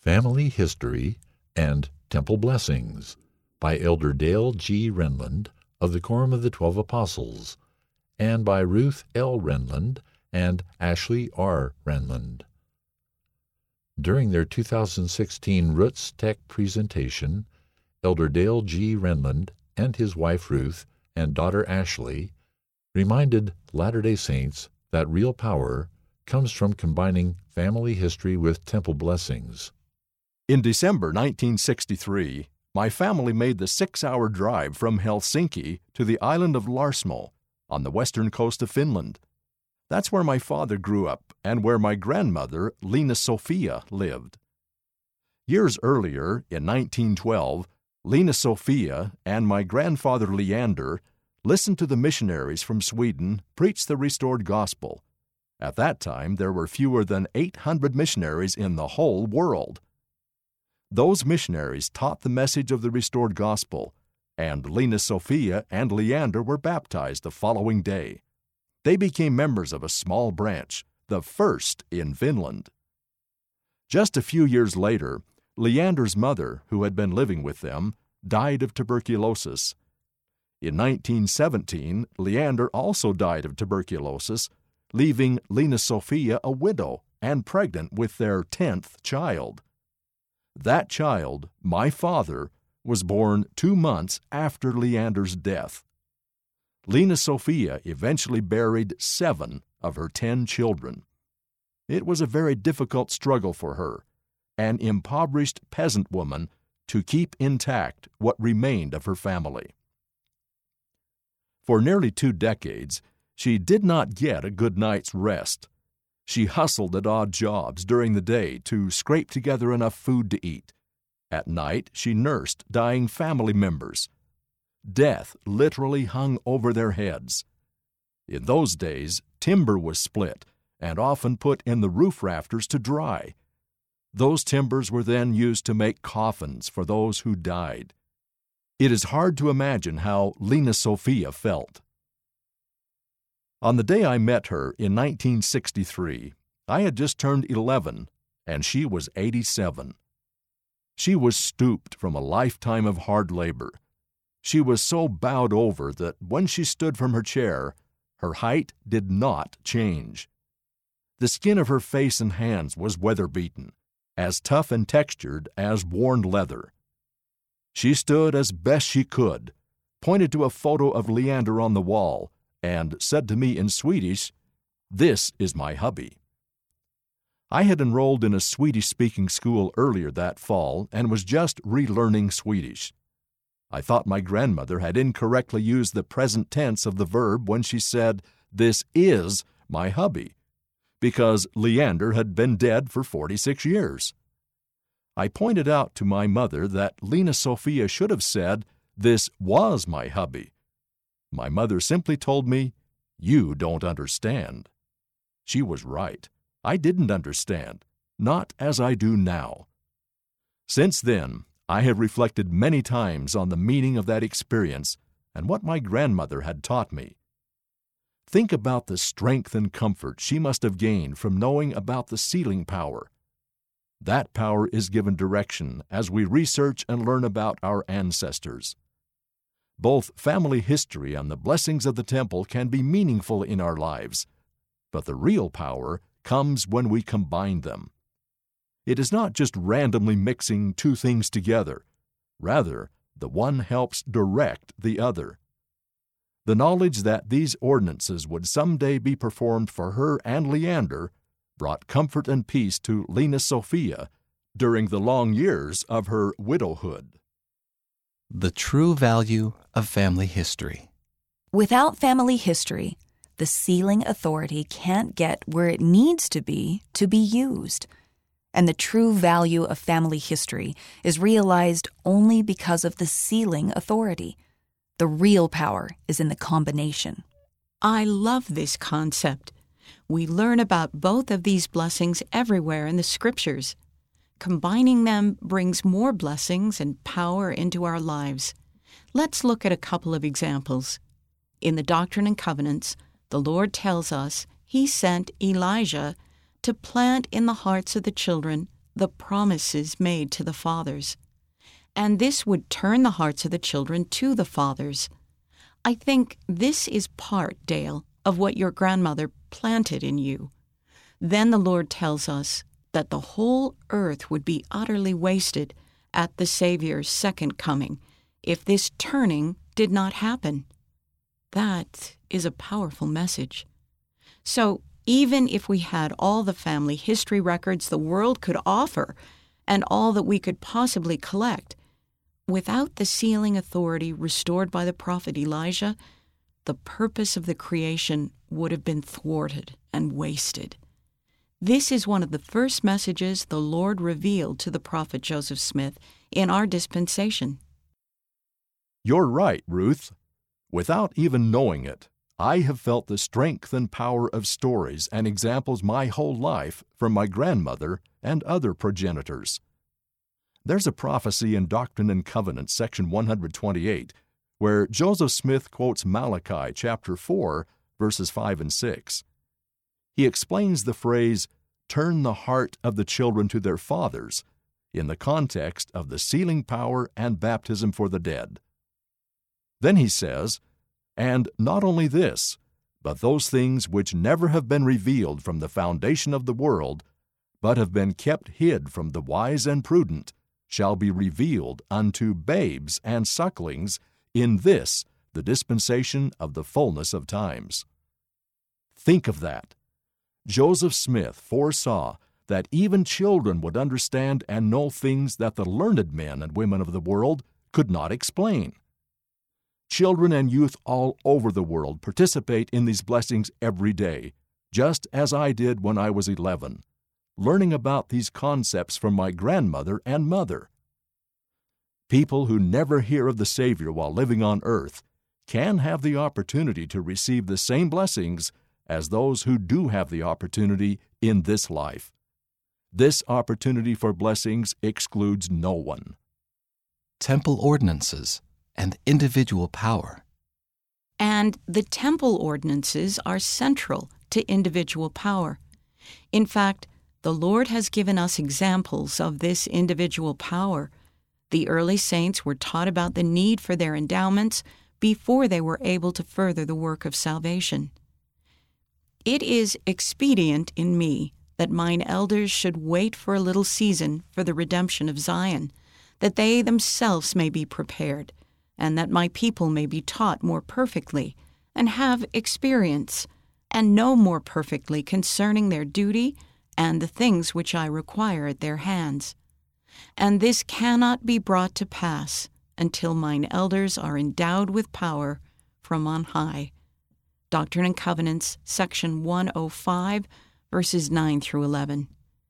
Family History and Temple Blessings by Elder Dale G. Renlund of the Quorum of the 12 Apostles, and by Ruth L. Renlund and Ashley R. Renlund. During their 2016 Roots Tech presentation, Elder Dale G. Renlund and his wife Ruth and daughter Ashley reminded Latter-day Saints that real power comes from combining family history with temple blessings. In December 1963, my family made the 6-hour drive from Helsinki to the island of Larsmo on the western coast of Finland. That's where my father grew up and where my grandmother, Lena Sophia, lived. Years earlier, in 1912, Lena Sophia and my grandfather Leander listened to the missionaries from Sweden preach the restored gospel. At that time, there were fewer than 800 missionaries in the whole world. Those missionaries taught the message of the restored gospel, and Lena Sophia and Leander were baptized the following day. They became members of a small branch, the first in Finland. Just a few years later, Leander's mother, who had been living with them, died of tuberculosis. In 1917, Leander also died of tuberculosis, leaving Lena Sophia a widow and pregnant with their 10th child. That child, my father, was born 2 months after Leander's death. Lena Sophia eventually buried 7 of her 10 children. It was a very difficult struggle for her, an impoverished peasant woman, to keep intact what remained of her family. For nearly 2 decades, she did not get a good night's rest. She hustled at odd jobs during the day to scrape together enough food to eat. At night, she nursed dying family members. Death literally hung over their heads. In those days, timber was split and often put in the roof rafters to dry. Those timbers were then used to make coffins for those who died. It is hard to imagine how Lena Sophia felt. On the day I met her in 1963, I had just turned 11, and she was 87. She was stooped from a lifetime of hard labor. She was so bowed over that when she stood from her chair, her height did not change. The skin of her face and hands was weather-beaten, as tough and textured as worn leather. She stood as best she could, pointed to a photo of Leander on the wall, and said to me in Swedish, "This is my hubby." I had enrolled in a Swedish-speaking school earlier that fall and was just relearning Swedish. I thought my grandmother had incorrectly used the present tense of the verb when she said, "This is my hubby," because Leander had been dead for 46 years. I pointed out to my mother that Lena Sophia should have said, "This was my hubby." My mother simply told me, "You don't understand." She was right. I didn't understand, not as I do now. Since then, I have reflected many times on the meaning of that experience and what my grandmother had taught me. Think about the strength and comfort she must have gained from knowing about the sealing power. That power is given direction as we research and learn about our ancestors. Both family history and the blessings of the temple can be meaningful in our lives, but the real power comes when we combine them. It is not just randomly mixing 2 things together. Rather, the one helps direct the other. The knowledge that these ordinances would someday be performed for her and Leander brought comfort and peace to Lena Sophia during the long years of her widowhood. The true value of family history. Without family history, the sealing authority can't get where it needs to be used. And the true value of family history is realized only because of the sealing authority. The real power is in the combination. I love this concept. We learn about both of these blessings everywhere in the Scriptures. Combining them brings more blessings and power into our lives. Let's look at a couple of examples. In the Doctrine and Covenants, the Lord tells us He sent Elijah to plant in the hearts of the children the promises made to the fathers. And this would turn the hearts of the children to the fathers. I think this is part, Dale, of what your grandmother planted in you. Then the Lord tells us that the whole earth would be utterly wasted at the Savior's second coming if this turning did not happen. That is a powerful message. So even if we had all the family history records the world could offer and all that we could possibly collect, without the sealing authority restored by the prophet Elijah, the purpose of the creation would have been thwarted and wasted. This is one of the first messages the Lord revealed to the prophet Joseph Smith in our dispensation. You're right, Ruth. Without even knowing it, I have felt the strength and power of stories and examples my whole life from my grandmother and other progenitors. There's a prophecy in Doctrine and Covenants, section 128, where Joseph Smith quotes Malachi chapter 4, verses 5 and 6. He explains the phrase, "turn the heart of the children to their fathers," in the context of the sealing power and baptism for the dead. Then he says, "And not only this, but those things which never have been revealed from the foundation of the world, but have been kept hid from the wise and prudent, shall be revealed unto babes and sucklings in this, the dispensation of the fullness of times." Think of that. Joseph Smith foresaw that even children would understand and know things that the learned men and women of the world could not explain. Children and youth all over the world participate in these blessings every day, just as I did when I was 11, learning about these concepts from my grandmother and mother. People who never hear of the Savior while living on earth can have the opportunity to receive the same blessings as those who do have the opportunity in this life. This opportunity for blessings excludes no one. Temple ordinances and individual power. And the temple ordinances are central to individual power. In fact, the Lord has given us examples of this individual power. The early saints were taught about the need for their endowments before they were able to further the work of salvation. It is expedient in me that mine elders should wait for a little season for the redemption of Zion, that they themselves may be prepared, and that my people may be taught more perfectly, and have experience, and know more perfectly concerning their duty and the things which I require at their hands. And this cannot be brought to pass until mine elders are endowed with power from on high. Doctrine and Covenants, section 105, verses 9 through 11.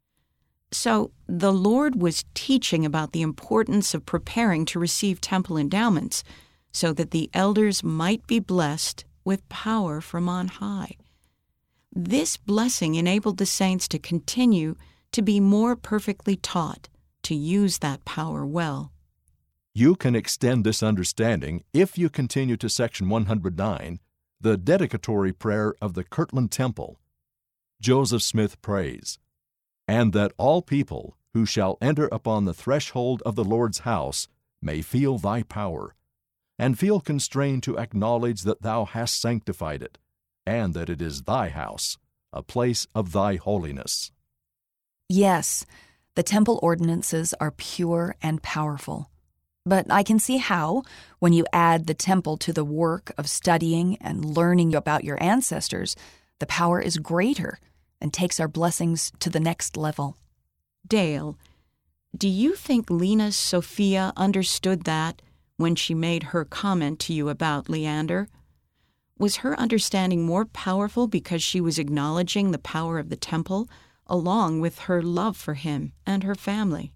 So the Lord was teaching about the importance of preparing to receive temple endowments so that the elders might be blessed with power from on high. This blessing enabled the saints to continue to be more perfectly taught to use that power well. You can extend this understanding if you continue to section 109, the dedicatory prayer of the Kirtland Temple. Joseph Smith prays, "And that all people who shall enter upon the threshold of the Lord's house may feel thy power, and feel constrained to acknowledge that thou hast sanctified it, and that it is thy house, a place of thy holiness." Yes, the temple ordinances are pure and powerful. But I can see how, when you add the temple to the work of studying and learning about your ancestors, the power is greater and takes our blessings to the next level. Dale, do you think Lena Sophia understood that when she made her comment to you about Leander? Was her understanding more powerful because she was acknowledging the power of the temple, along with her love for him and her family?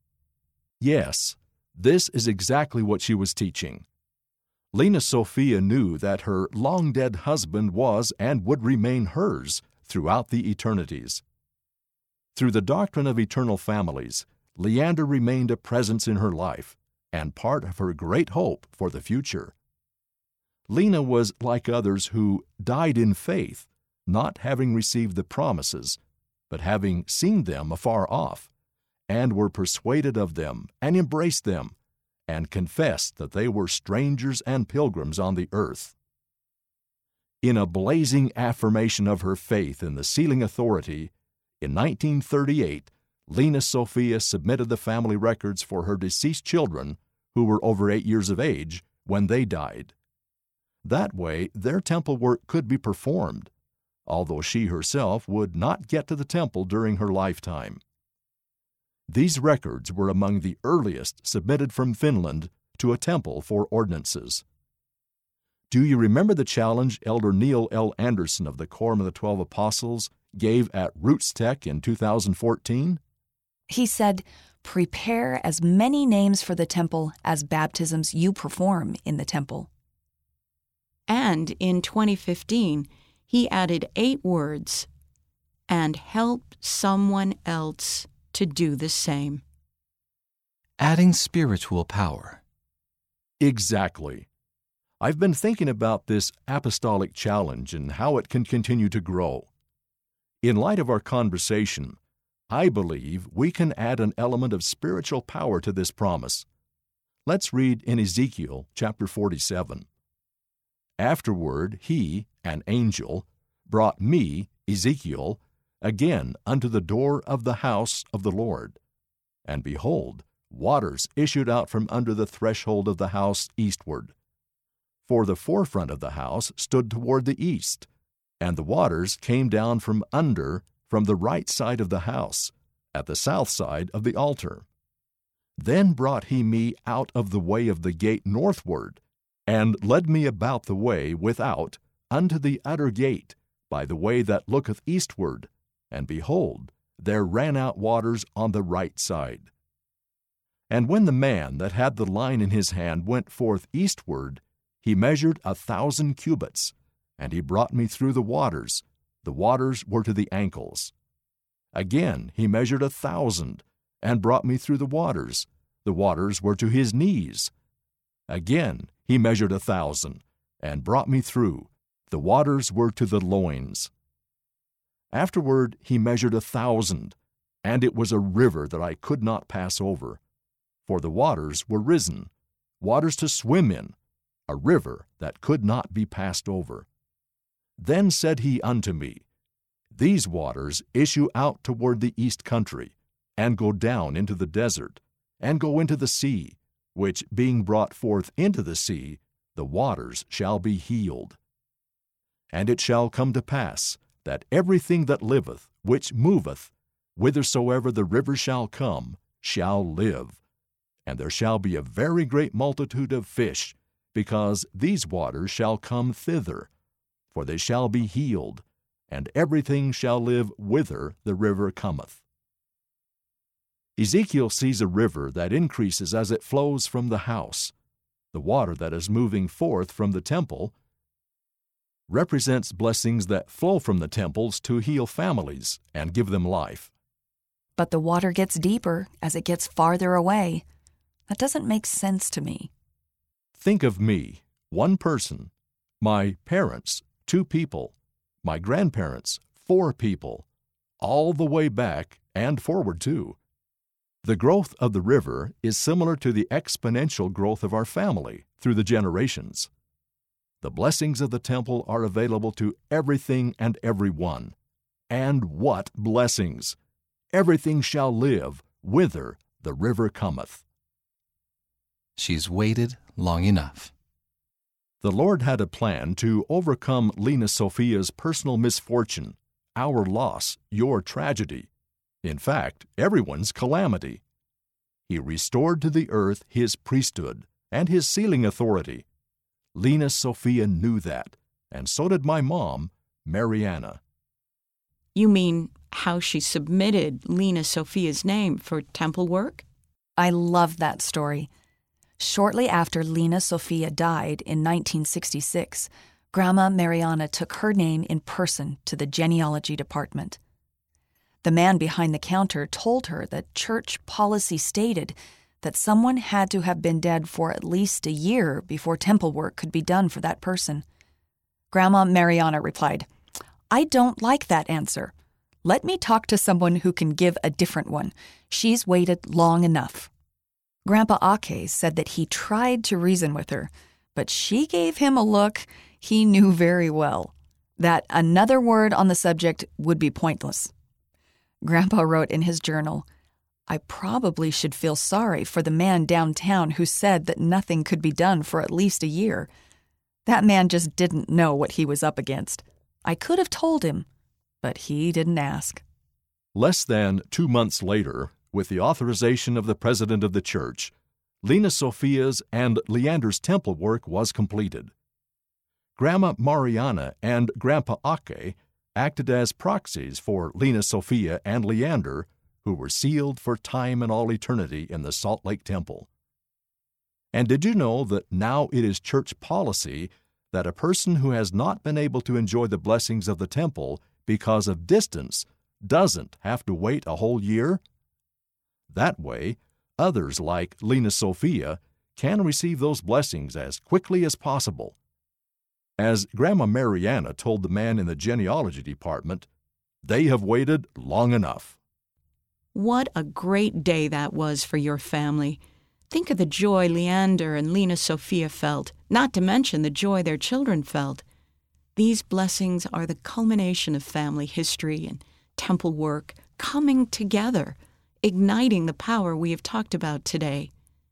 Yes, this is exactly what she was teaching. Lena Sophia knew that her long-dead husband was and would remain hers throughout the eternities. Through the doctrine of eternal families, Leander remained a presence in her life and part of her great hope for the future. Lena was like others who died in faith, not having received the promises, but having seen them afar off, and were persuaded of them, and embraced them, and confessed that they were strangers and pilgrims on the earth. In a blazing affirmation of her faith in the sealing authority, in 1938, Lena Sophia submitted the family records for her deceased children, who were over 8 years of age when they died. That way, their temple work could be performed, although she herself would not get to the temple during her lifetime. These records were among the earliest submitted from Finland to a temple for ordinances. Do you remember the challenge Elder Neil L. Anderson of the Quorum of the 12 Apostles gave at Roots Tech in 2014? He said, "Prepare as many names for the temple as baptisms you perform in the temple." And in 2015, he added 8 words, "and help someone else to do the same." Adding spiritual power. Exactly. I've been thinking about this apostolic challenge and how it can continue to grow. In light of our conversation, I believe we can add an element of spiritual power to this promise. Let's read in Ezekiel chapter 47. "Afterward he, an angel, brought me, Ezekiel, again unto the door of the house of the Lord. And behold, waters issued out from under the threshold of the house eastward. For the forefront of the house stood toward the east, and the waters came down from under from the right side of the house, at the south side of the altar. Then brought he me out of the way of the gate northward, and led me about the way without unto the utter gate, by the way that looketh eastward, and behold, there ran out waters on the right side. And when the man that had the line in his hand went forth eastward, he measured 1,000 cubits, and he brought me through the waters were to the ankles. Again he measured 1,000, and brought me through the waters were to his knees. Again he measured 1,000, and brought me through, the waters were to the loins. Afterward he measured 1,000, and it was a river that I could not pass over, for the waters were risen, waters to swim in, a river that could not be passed over. Then said he unto me, These waters issue out toward the east country, and go down into the desert, and go into the sea, which being brought forth into the sea, the waters shall be healed. And it shall come to pass, that everything that liveth, which moveth, whithersoever the river shall come, shall live. And there shall be a very great multitude of fish, because these waters shall come thither, for they shall be healed, and everything shall live whither the river cometh. Ezekiel sees a river that increases as it flows from the house. The water that is moving forth from the temple represents blessings that flow from the temples to heal families and give them life. But the water gets deeper as it gets farther away. That doesn't make sense to me. Think of me, one person, my parents, 2 people, my grandparents, 4 people, all the way back and forward too. The growth of the river is similar to the exponential growth of our family through the generations. The blessings of the temple are available to everything and everyone. And what blessings! Everything shall live whither the river cometh. She's waited long enough. The Lord had a plan to overcome Lena Sophia's personal misfortune, our loss, your tragedy. In fact, everyone's calamity. He restored to the earth his priesthood and his sealing authority. Lena Sophia knew that, and so did my mom, Mariana. You mean how she submitted Lena Sophia's name for temple work? I love that story. Shortly after Lena Sophia died in 1966, Grandma Mariana took her name in person to the genealogy department. The man behind the counter told her that church policy stated that someone had to have been dead for at least a year before temple work could be done for that person. Grandma Mariana replied, "I don't like that answer. Let me talk to someone who can give a different one. She's waited long enough. Grandpa Ake said that he tried to reason with her, but she gave him a look he knew very well, that another word on the subject would be pointless. Grandpa wrote in his journal, "I probably should feel sorry for the man downtown who said that nothing could be done for at least a year. That man just didn't know what he was up against. I could have told him, but he didn't ask." Less than 2 months later, with the authorization of the president of the church, Lena Sophia's and Leander's temple work was completed. Grandma Mariana and Grandpa Ake acted as proxies for Lena Sophia and Leander, who were sealed for time and all eternity in the Salt Lake Temple. And did you know that now it is church policy that a person who has not been able to enjoy the blessings of the temple because of distance doesn't have to wait a whole year? That way, others like Lena Sophia can receive those blessings as quickly as possible. As Grandma Mariana told the man in the genealogy department, they have waited long enough. What a great day that was for your family. Think of the joy Leander and Lena Sophia felt, not to mention the joy their children felt. These blessings are the culmination of family history and temple work coming together, igniting the power we have talked about today.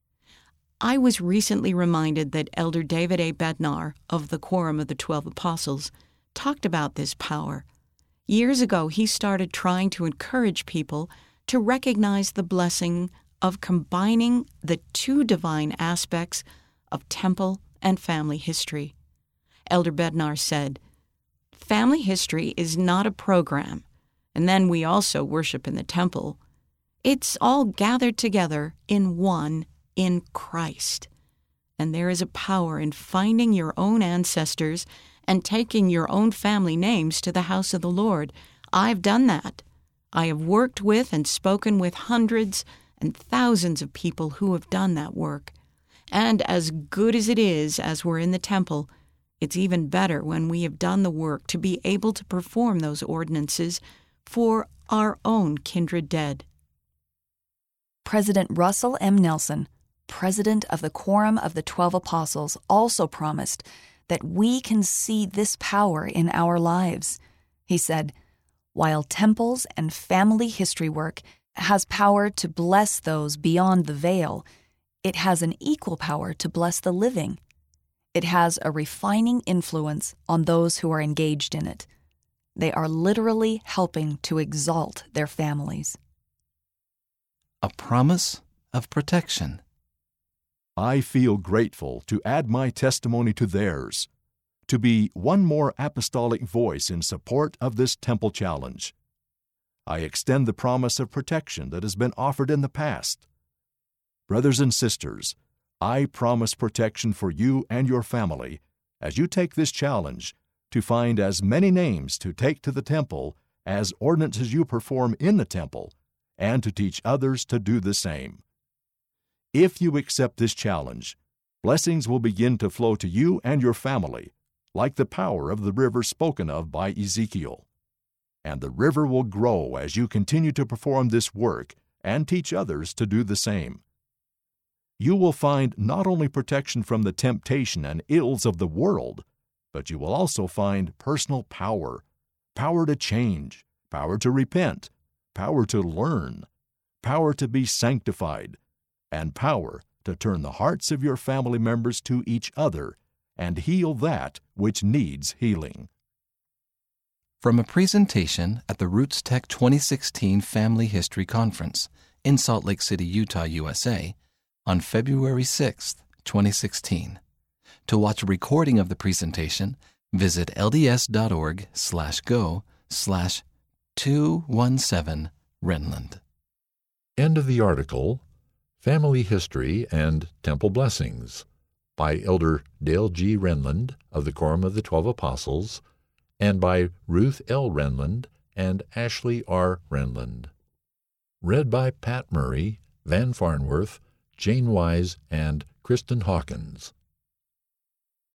I was recently reminded that Elder David A. Bednar of the Quorum of the 12 Apostles talked about this power. Years ago, he started trying to encourage people to recognize the blessing of combining the two divine aspects of temple and family history. Elder Bednar said, "Family history is not a program, and then we also worship in the temple. It's all gathered together in one, in Christ. And there is a power in finding your own ancestors and taking your own family names to the house of the Lord. I've done that. I have worked with and spoken with hundreds and thousands of people who have done that work. And as good as it is as we're in the temple, it's even better when we have done the work to be able to perform those ordinances for our own kindred dead." President Russell M. Nelson, president of the Quorum of the 12 Apostles, also promised that we can see this power in our lives. He said, "While temples and family history work has power to bless those beyond the veil, it has an equal power to bless the living. It has a refining influence on those who are engaged in it. They are literally helping to exalt their families." A promise of protection. I feel grateful to add my testimony to theirs, to be one more apostolic voice in support of this temple challenge. I extend the promise of protection that has been offered in the past. Brothers and sisters, I promise protection for you and your family as you take this challenge to find as many names to take to the temple as ordinances you perform in the temple, and to teach others to do the same. If you accept this challenge, blessings will begin to flow to you and your family, like the power of the river spoken of by Ezekiel. And the river will grow as you continue to perform this work and teach others to do the same. You will find not only protection from the temptation and ills of the world, but you will also find personal power, power to change, power to repent, power to learn, power to be sanctified, and power to turn the hearts of your family members to each other and heal that which needs healing. From a presentation at the Roots Tech 2016 Family History Conference in Salt Lake City, Utah, USA, on February 6, 2016. To watch a recording of the presentation, visit lds.org/go/217 End of the article, Family History and Temple Blessings, by Elder Dale G. Renlund of the Quorum of the 12 Apostles, and by Ruth L. Renlund and Ashley R. Renlund. Read by Pat Murray, Van Farnworth, Jane Wise, and Kristen Hawkins.